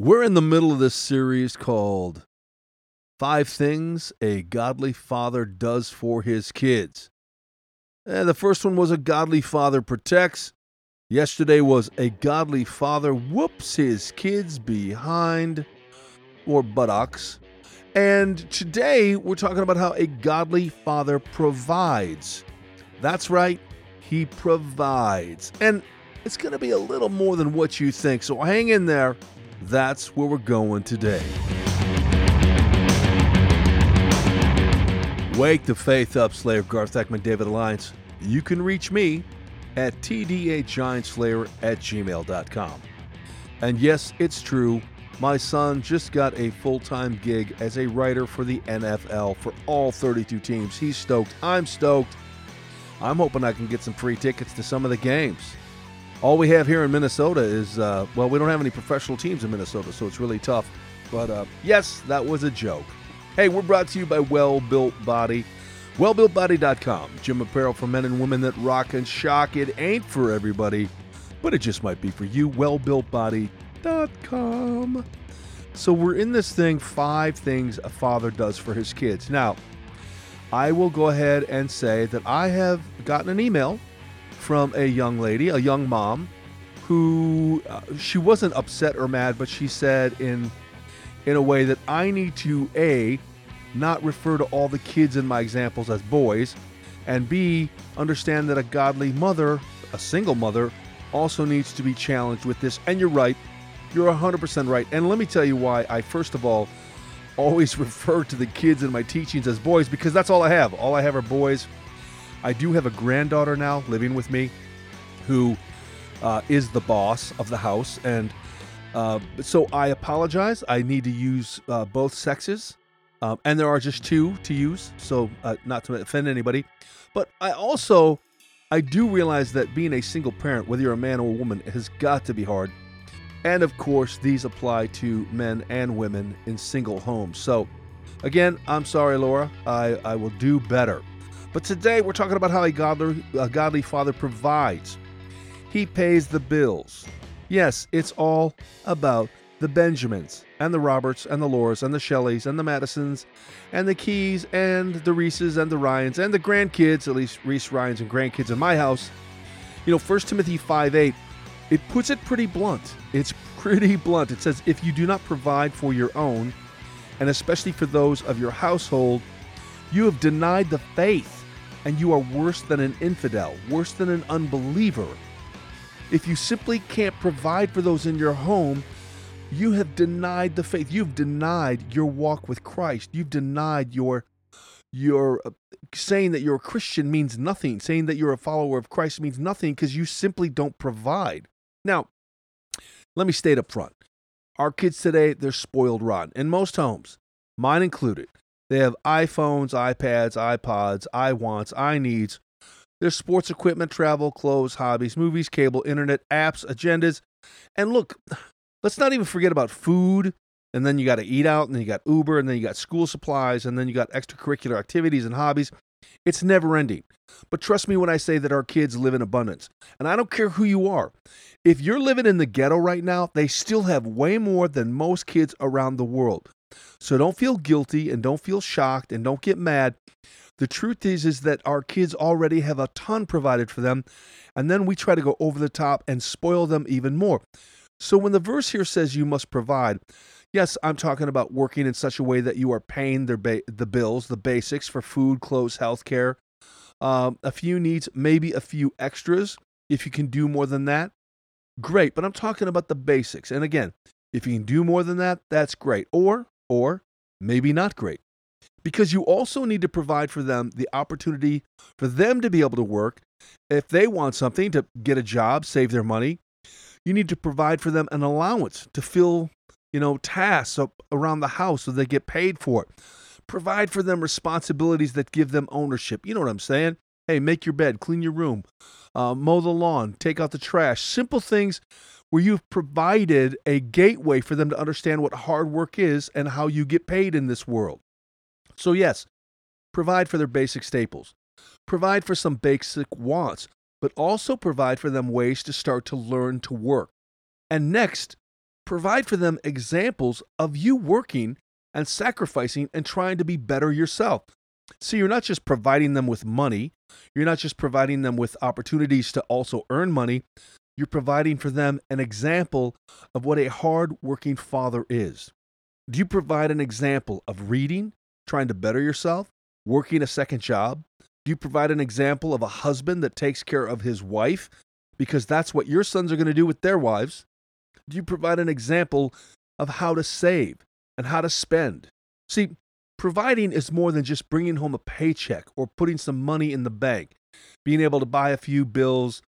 We're in the middle of this series called Five Things a Godly Father Does for His Kids. And the first one was a godly father protects. Yesterday was a godly father whoops his kids behind or buttocks. And today we're talking about how a godly father provides. That's right, he provides. And it's going to be a little more than what you think, so hang in there. That's where we're going today. Wake the faith up, Slayer. Garth Eckman, David Alliance. You can reach me at tdhgiantslayer@gmail.com. And yes, it's true. My son just got a full-time gig as a writer for the NFL for all 32 teams. He's stoked. I'm stoked. I'm hoping I can get some free tickets to some of the games. All we have here in Minnesota is, we don't have any professional teams in Minnesota, so it's really tough. But yes, that was a joke. Hey, we're brought to you by Well Built Body. WellBuiltBody.com. Gym apparel for men and women that rock and shock. It ain't for everybody, but it just might be for you. WellBuiltBody.com. So we're in this thing, 5 things a father does for his kids. Now, I will go ahead and say that I have gotten an email from a young lady, a young mom, who she wasn't upset or mad, but she said in a way that I need to, A, not refer to all the kids in my examples as boys, and B, understand that a godly mother, a single mother, also needs to be challenged with this. And you're right. You're 100% right. And let me tell you why I, first of all, always refer to the kids in my teachings as boys, because that's all I have. All I have are boys. I do have a granddaughter now living with me who is the boss of the house. And so I apologize. I need to use both sexes. And there are just 2 to use, so not to offend anybody. But I do realize that being a single parent, whether you're a man or a woman, has got to be hard. And of course, these apply to men and women in single homes. So again, I'm sorry, Laura. I will do better. But today we're talking about how a godly father provides. He pays the bills. Yes, it's all about the Benjamins and the Roberts and the Lauras and the Shelleys and the Madisons and the Keys and the Reeses and the Ryans and the grandkids, at least Reese, Ryans, and grandkids in my house. You know, 1 Timothy 5:8, it puts it pretty blunt. It's pretty blunt. It says, if you do not provide for your own, and especially for those of your household, you have denied the faith, and you are worse than an infidel, worse than an unbeliever. If you simply can't provide for those in your home, you have denied the faith. You've denied your walk with Christ. You've denied your saying that you're a Christian means nothing. Saying that you're a follower of Christ means nothing because you simply don't provide. Now, let me state up front. Our kids today, they're spoiled rotten. In most homes, mine included, they have iPhones, iPads, iPods, iWants, iNeeds. There's sports equipment, travel, clothes, hobbies, movies, cable, internet, apps, agendas. And look, let's not even forget about food. And then you got to eat out, and then you got Uber, and then you got school supplies, and then you got extracurricular activities and hobbies. It's never ending. But trust me when I say that our kids live in abundance. And I don't care who you are. If you're living in the ghetto right now, they still have way more than most kids around the world. So don't feel guilty and don't feel shocked and don't get mad. The truth is that our kids already have a ton provided for them, and then we try to go over the top and spoil them even more. So when the verse here says you must provide, yes, I'm talking about working in such a way that you are paying the bills, the basics for food, clothes, healthcare, a few needs, maybe a few extras. If you can do more than that, great. But I'm talking about the basics. And again, if you can do more than that, that's great. Or maybe not great. Because you also need to provide for them the opportunity for them to be able to work. If they want something, to get a job, save their money, you need to provide for them an allowance to fill, tasks up around the house so they get paid for it. Provide for them responsibilities that give them ownership. You know what I'm saying? Hey, make your bed, clean your room, mow the lawn, take out the trash. Simple things where you've provided a gateway for them to understand what hard work is and how you get paid in this world. So yes, provide for their basic staples. Provide for some basic wants, but also provide for them ways to start to learn to work. And next, provide for them examples of you working and sacrificing and trying to be better yourself. So you're not just providing them with money. You're not just providing them with opportunities to also earn money. You're providing for them an example of what a hard-working father is. Do you provide an example of reading, trying to better yourself, working a second job? Do you provide an example of a husband that takes care of his wife because that's what your sons are going to do with their wives? Do you provide an example of how to save and how to spend? See, providing is more than just bringing home a paycheck or putting some money in the bank, being able to pay a few bills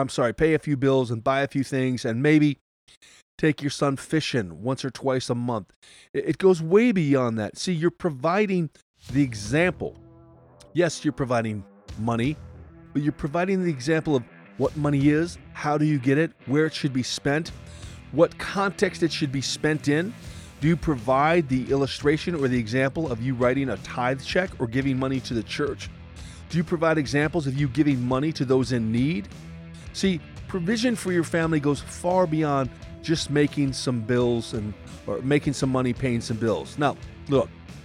and buy a few things and maybe take your son fishing once or twice a month. It goes way beyond that. See, you're providing the example. Yes, you're providing money, but you're providing the example of what money is, how do you get it, where it should be spent, what context it should be spent in. Do you provide the illustration or the example of you writing a tithe check or giving money to the church? Do you provide examples of you giving money to those in need? See, provision for your family goes far beyond just making some bills or making some money paying some bills. Now, look,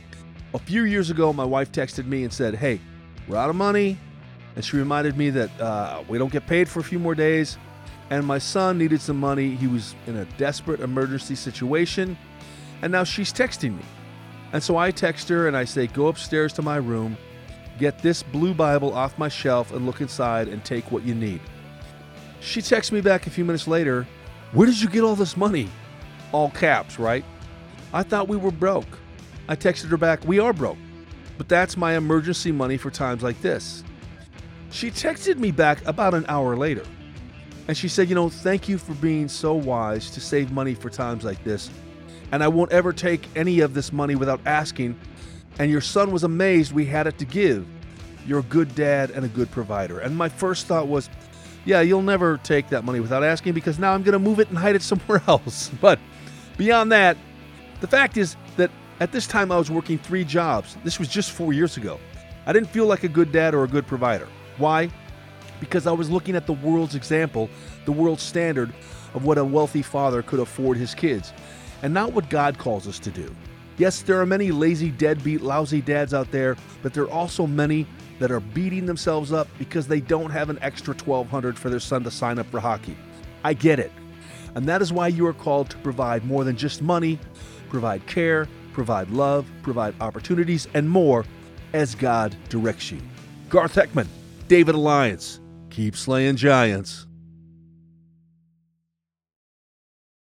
a few years ago, my wife texted me and said, hey, we're out of money. And she reminded me that we don't get paid for a few more days. And my son needed some money. He was in a desperate emergency situation. And now she's texting me. And so I text her and I say, go upstairs to my room, get this blue Bible off my shelf and look inside and take what you need. She texts me back a few minutes later, where did you get all this money? All caps, right? I thought we were broke. I texted her back, we are broke, but that's my emergency money for times like this. She texted me back about an hour later, and she said, thank you for being so wise to save money for times like this, and I won't ever take any of this money without asking, and your son was amazed we had it to give. You're a good dad and a good provider. And my first thought was, yeah, you'll never take that money without asking because now I'm going to move it and hide it somewhere else. But beyond that, the fact is that at this time I was working 3 jobs. This was just 4 years ago. I didn't feel like a good dad or a good provider. Why? Because I was looking at the world's example, the world's standard of what a wealthy father could afford his kids, and not what God calls us to do. Yes, there are many lazy, deadbeat, lousy dads out there, but there are also many that are beating themselves up because they don't have an extra $1,200 for their son to sign up for hockey. I get it. And that is why you are called to provide more than just money, provide care, provide love, provide opportunities, and more as God directs you. Garth Heckman, David Alliance. Keep slaying giants.